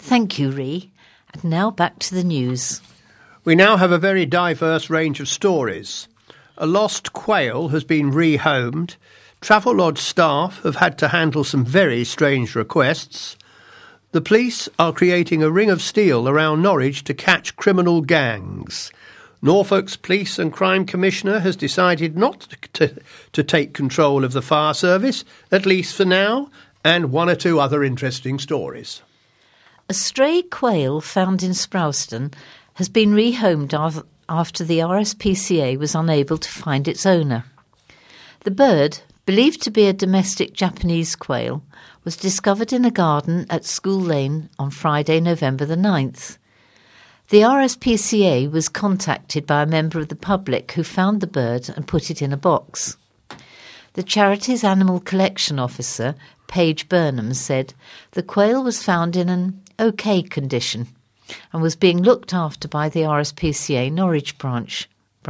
Thank you, Ree. And now back to the news. We now have a very diverse range of stories. A lost quail has been rehomed. Travelodge staff have had to handle some very strange requests. The police are creating a ring of steel around Norwich to catch criminal gangs. Norfolk's Police and Crime Commissioner has decided not to take control of the fire service, at least for now, and one or two other interesting stories. A stray quail found in Sprowston has been rehomed after the RSPCA was unable to find its owner. The bird, believed to be a domestic Japanese quail, was discovered in a garden at School Lane on Friday, November the 9th. The RSPCA was contacted by a member of the public who found the bird and put it in a box. The charity's animal collection officer, Paige Burnham, said the quail was found in an okay condition and was being looked after by the RSPCA Norwich branch.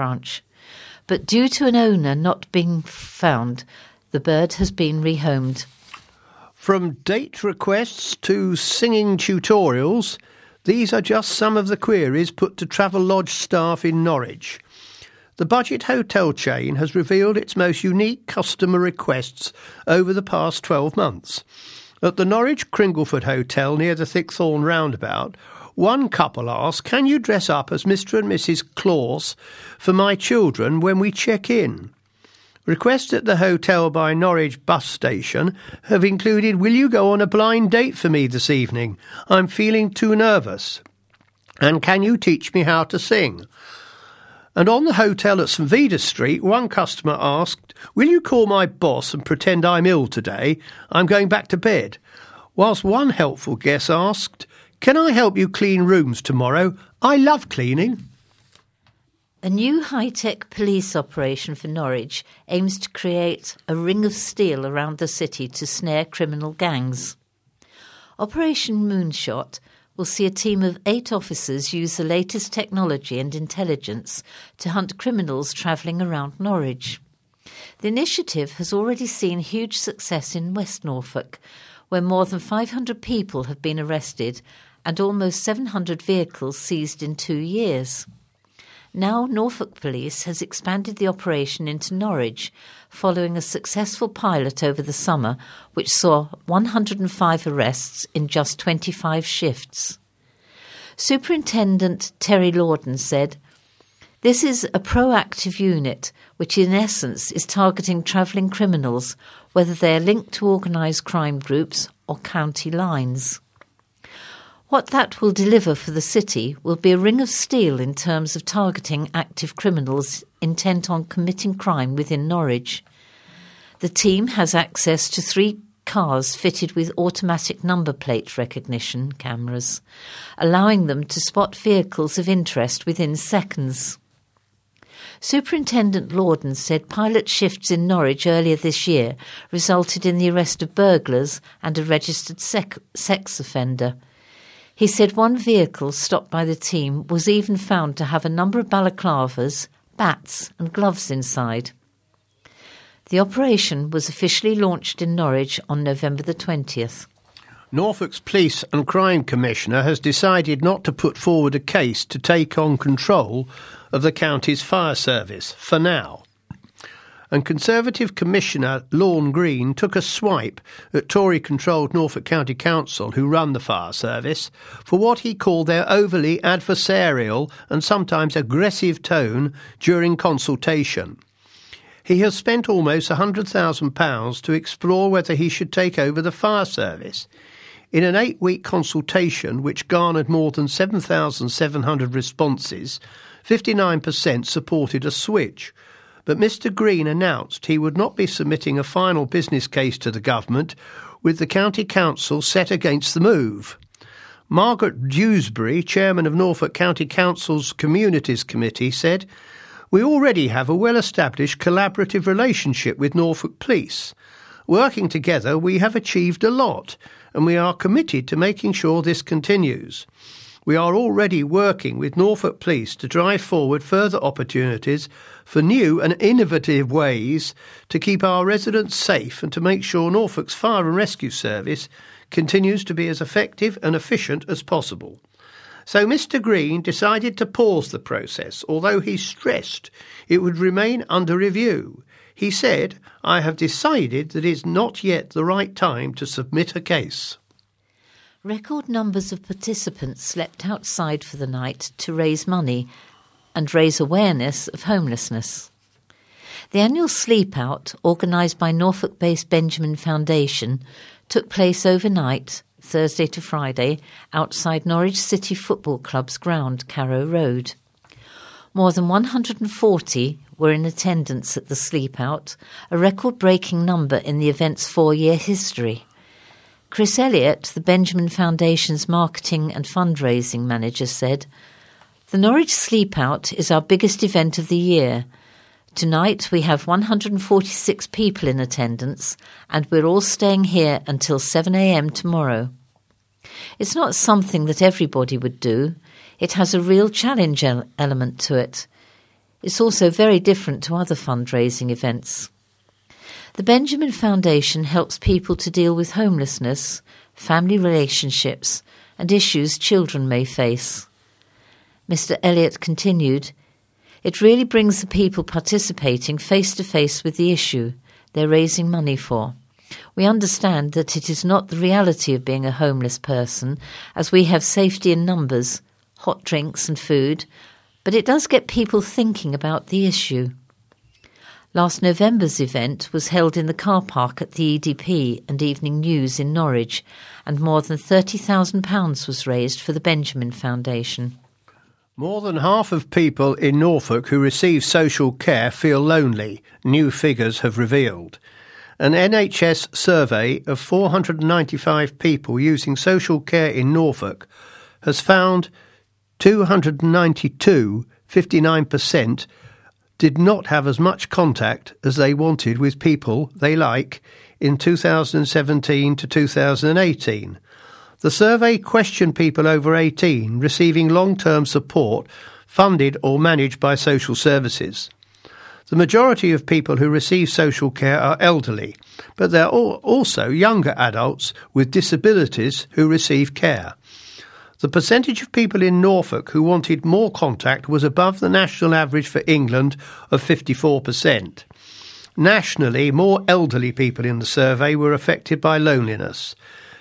But due to an owner not being found, the bird has been rehomed. From date requests to singing tutorials, these are just some of the queries put to Travelodge staff in Norwich. The budget hotel chain has revealed its most unique customer requests over the past 12 months. At the Norwich Cringleford Hotel near the Thickthorne roundabout, one couple asked, "Can you dress up as Mr. and Mrs. Claus for my children when we check in?" Requests at the hotel by Norwich bus station have included, "Will you go on a blind date for me this evening? I'm feeling too nervous." And "Can you teach me how to sing?" And on the hotel at St Vitus Street, one customer asked, "Will you call my boss and pretend I'm ill today? I'm going back to bed." Whilst one helpful guest asked, "Can I help you clean rooms tomorrow? I love cleaning." A new high-tech police operation for Norwich aims to create a ring of steel around the city to snare criminal gangs. Operation Moonshot will see a team of 8 officers use the latest technology and intelligence to hunt criminals travelling around Norwich. The initiative has already seen huge success in West Norfolk, where more than 500 people have been arrested and almost 700 vehicles seized in 2 years. Now Norfolk Police has expanded the operation into Norwich, following a successful pilot over the summer which saw 105 arrests in just 25 shifts. Superintendent Terry Lawden said, "This is a proactive unit which in essence is targeting travelling criminals, whether they are linked to organised crime groups or county lines. What that will deliver for the city will be a ring of steel in terms of targeting active criminals intent on committing crime within Norwich. The team has access to 3 cars fitted with automatic number plate recognition cameras, allowing them to spot vehicles of interest within seconds." Superintendent Lawden said pilot shifts in Norwich earlier this year resulted in the arrest of burglars and a registered sex offender. He said one vehicle stopped by the team was even found to have a number of balaclavas, bats and gloves inside. The operation was officially launched in Norwich on November the 20th. Norfolk's Police and Crime Commissioner has decided not to put forward a case to take on control of the county's fire service, for now. And Conservative Commissioner Lorne Green took a swipe at Tory-controlled Norfolk County Council, who run the fire service, for what he called their overly adversarial and sometimes aggressive tone during consultation. He has spent almost £100,000 to explore whether he should take over the fire service. In an 8-week consultation which garnered more than 7,700 responses, 59% supported a switch. But Mr Green announced he would not be submitting a final business case to the government, with the County Council set against the move. Margaret Dewsbury, chairman of Norfolk County Council's Communities Committee, said, "We already have a well-established collaborative relationship with Norfolk Police. Working together, we have achieved a lot, and we are committed to making sure this continues. We are already working with Norfolk Police to drive forward further opportunities for new and innovative ways to keep our residents safe and to make sure Norfolk's Fire and Rescue Service continues to be as effective and efficient as possible. So Mr. Green decided to pause the process, although he stressed it would remain under review. He said, "I have decided that it's not yet the right time to submit a case." Record numbers of participants slept outside for the night to raise money and raise awareness of homelessness. The annual Sleep Out, organised by Norfolk-based Benjamin Foundation, took place overnight, Thursday to Friday, outside Norwich City Football Club's ground, Carrow Road. More than 140 were in attendance at the Sleep Out, a record-breaking number in the event's 4-year history. Chris Elliott, the Benjamin Foundation's marketing and fundraising manager, said, "The Norwich Sleep Out is our biggest event of the year. Tonight we have 146 people in attendance and we're all staying here until 7 a.m. tomorrow. It's not something that everybody would do. It has a real challenge element to it. It's also very different to other fundraising events." The Benjamin Foundation helps people to deal with homelessness, family relationships and issues children may face. Mr. Elliott continued, "It really brings the people participating face to face with the issue they're raising money for. We understand that it is not the reality of being a homeless person, as we have safety in numbers, hot drinks and food, but it does get people thinking about the issue." Last November's event was held in the car park at the EDP and Evening News in Norwich, and more than £30,000 was raised for the Benjamin Foundation. More than half of people in Norfolk who receive social care feel lonely, new figures have revealed. An NHS survey of 495 people using social care in Norfolk has found 292, 59%, did not have as much contact as they wanted with people they like in 2017 to 2018. The survey questioned people over 18 receiving long-term support funded or managed by social services. The majority of people who receive social care are elderly, but there are also younger adults with disabilities who receive care. The percentage of people in Norfolk who wanted more contact was above the national average for England of 54%. Nationally, more elderly people in the survey were affected by loneliness.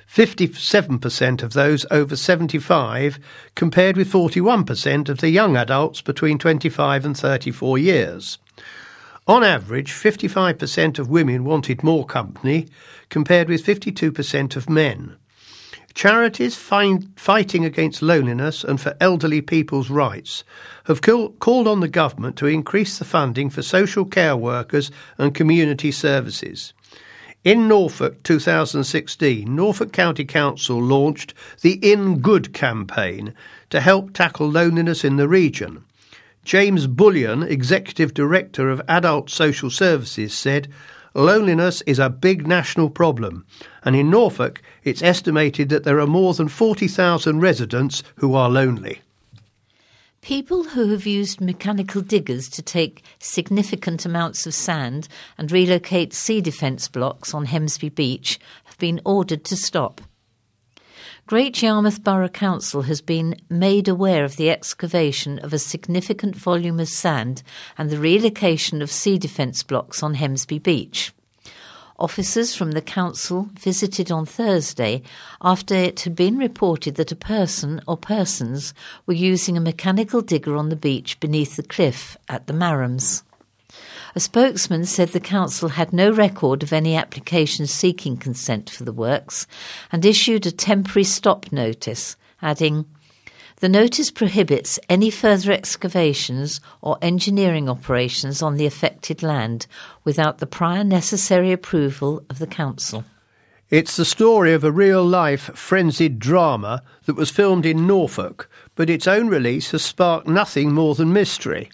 57% of those over 75, compared with 41% of the young adults between 25 and 34 years. On average, 55% of women wanted more company, compared with 52% of men. Charities fighting against loneliness and for elderly people's rights have called on the government to increase the funding for social care workers and community services. In Norfolk 2016, Norfolk County Council launched the In Good campaign to help tackle loneliness in the region. James Bullion, Executive Director of Adult Social Services, said, "Loneliness is a big national problem, and in Norfolk it's estimated that there are more than 40,000 residents who are lonely." People who have used mechanical diggers to take significant amounts of sand and relocate sea defence blocks on Hemsby Beach have been ordered to stop. Great Yarmouth Borough Council has been made aware of the excavation of a significant volume of sand and the relocation of sea defence blocks on Hemsby Beach. Officers from the council visited on Thursday after it had been reported that a person or persons were using a mechanical digger on the beach beneath the cliff at the Marhams. A spokesman said the council had no record of any applications seeking consent for the works and issued a temporary stop notice, adding, "The notice prohibits any further excavations or engineering operations on the affected land without the prior necessary approval of the council." It's the story of a real-life frenzied drama that was filmed in Norfolk, but its own release has sparked nothing more than mystery.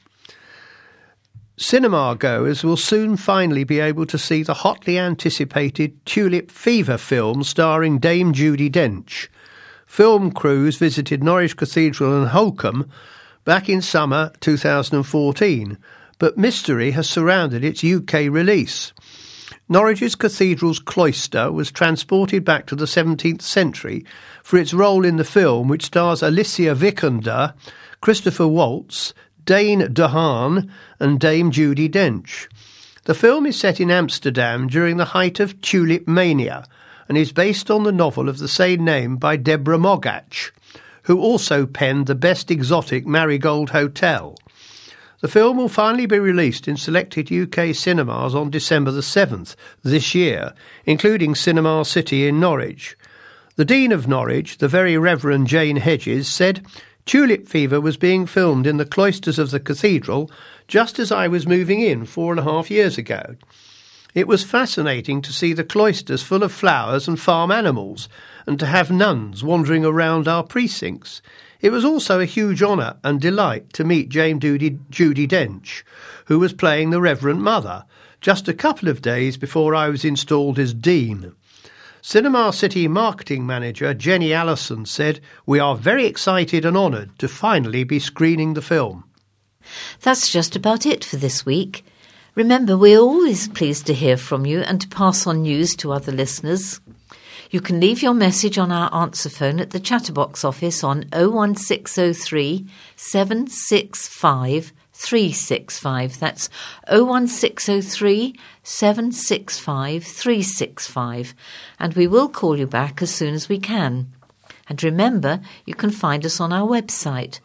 Cinema goers will soon finally be able to see the hotly anticipated Tulip Fever film starring Dame Judi Dench. Film crews visited Norwich Cathedral and Holkham back in summer 2014, but mystery has surrounded its UK release. Norwich's cathedral's cloister was transported back to the 17th century for its role in the film, which stars Alicia Vikander, Christopher Waltz, Dane DeHaan and Dame Judi Dench. The film is set in Amsterdam during the height of tulip mania and is based on the novel of the same name by Deborah Mogach, who also penned The Best Exotic Marigold Hotel. The film will finally be released in selected UK cinemas on December the 7th this year, including Cinema City in Norwich. The Dean of Norwich, the Very Reverend Jane Hedges, said, "Tulip Fever was being filmed in the cloisters of the cathedral just as I was moving in 4.5 years ago. It was fascinating to see the cloisters full of flowers and farm animals, and to have nuns wandering around our precincts. It was also a huge honour and delight to meet Dame Judi Dench, who was playing the Reverend Mother, just a couple of days before I was installed as Dean." Cinema City marketing manager Jenny Allison said, "We are very excited and honoured to finally be screening the film." That's just about it for this week. Remember, we're always pleased to hear from you and to pass on news to other listeners. You can leave your message on our answer phone at the Chatterbox office on 01603 765 365. That's 01603 765 365. And we will call you back as soon as we can. And remember, you can find us on our website,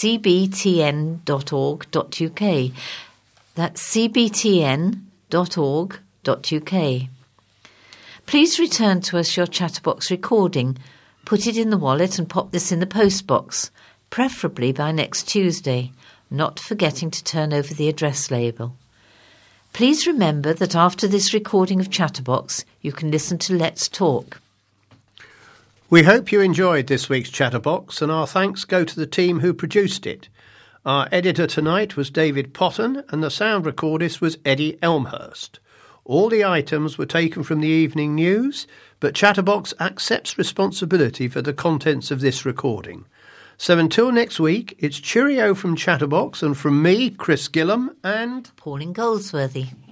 cbtn.org.uk. That's cbtn.org.uk. Please return to us your Chatterbox recording. Put it in the wallet and pop this in the postbox, preferably by next Tuesday, not forgetting to turn over the address label. Please remember that after this recording of Chatterbox, you can listen to Let's Talk. We hope you enjoyed this week's Chatterbox, and our thanks go to the team who produced it. Our editor tonight was David Potton, and the sound recordist was Eddie Elmhurst. All the items were taken from the evening news, but Chatterbox accepts responsibility for the contents of this recording. So until next week, it's cheerio from Chatterbox and from me, Chris Gillam, and Pauline Goldsworthy.